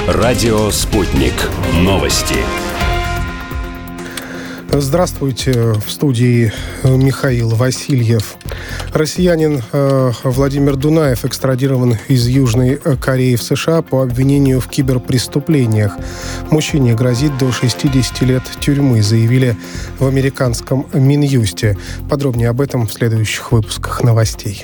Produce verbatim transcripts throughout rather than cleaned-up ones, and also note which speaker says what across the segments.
Speaker 1: Радио «Спутник». Новости.
Speaker 2: Здравствуйте. В студии Михаил Васильев. Россиянин э, Владимир Дунаев экстрадирован из Южной Кореи в США по обвинению в киберпреступлениях. Мужчине грозит до шестидесяти лет тюрьмы, заявили в американском Минюсте. Подробнее об этом в следующих выпусках новостей.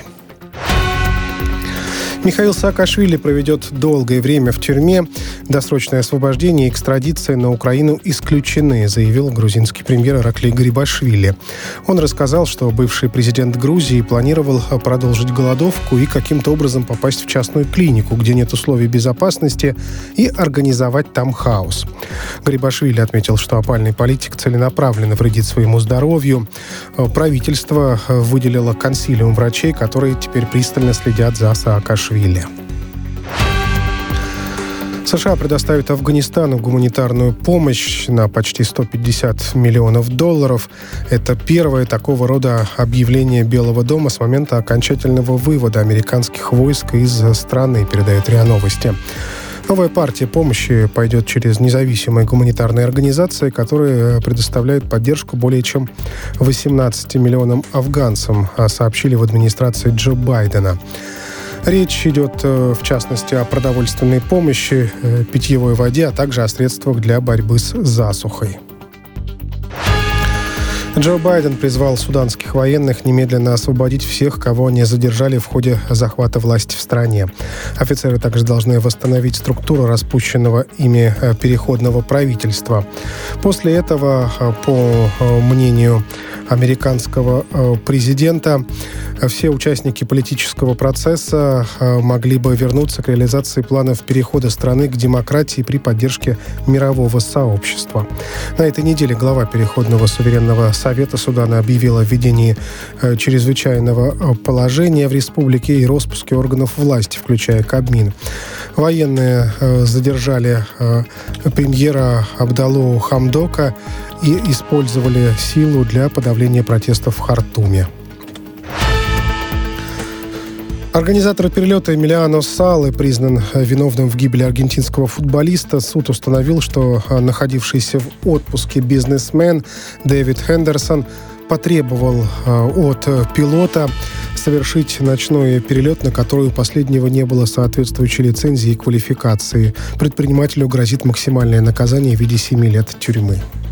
Speaker 2: Михаил Саакашвили проведет долгое время в тюрьме. Досрочное освобождение и экстрадиция на Украину исключены, заявил грузинский премьер Ираклий Гарибашвили. Он рассказал, что бывший президент Грузии планировал продолжить голодовку и каким-то образом попасть в частную клинику, где нет условий безопасности, и организовать там хаос. Гарибашвили отметил, что опальный политик целенаправленно вредит своему здоровью. Правительство выделило консилиум врачей, которые теперь пристально следят за Саакашвили. США предоставит Афганистану гуманитарную помощь на почти сто пятьдесят миллионов долларов. Это первое такого рода объявление Белого дома с момента окончательного вывода американских войск из страны, передает РИА Новости. Новая партия помощи пойдет через независимые гуманитарные организации, которые предоставляют поддержку более чем восемнадцати миллионам афганцам, сообщили в администрации Джо Байдена. Речь идет, в частности, о продовольственной помощи, питьевой воде, а также о средствах для борьбы с засухой. Джо Байден призвал суданских военных немедленно освободить всех, кого они задержали в ходе захвата власти в стране. Офицеры также должны восстановить структуру распущенного ими переходного правительства. После этого, по мнению американского президента, все участники политического процесса могли бы вернуться к реализации планов перехода страны к демократии при поддержке мирового сообщества. На этой неделе глава Переходного суверенного Совета Судана объявил о введении чрезвычайного положения в республике и распуске органов власти, включая Кабмин. Военные задержали премьера Абдаллу Хамдока и использовали силу для подавления протестов в Хартуме. Организатор перелета Эмилиано Салы признан виновным в гибели аргентинского футболиста. Суд установил, что находившийся в отпуске бизнесмен Дэвид Хендерсон потребовал от пилота совершить ночной перелет, на который у последнего не было соответствующей лицензии и квалификации. Предпринимателю грозит максимальное наказание в виде семи лет тюрьмы.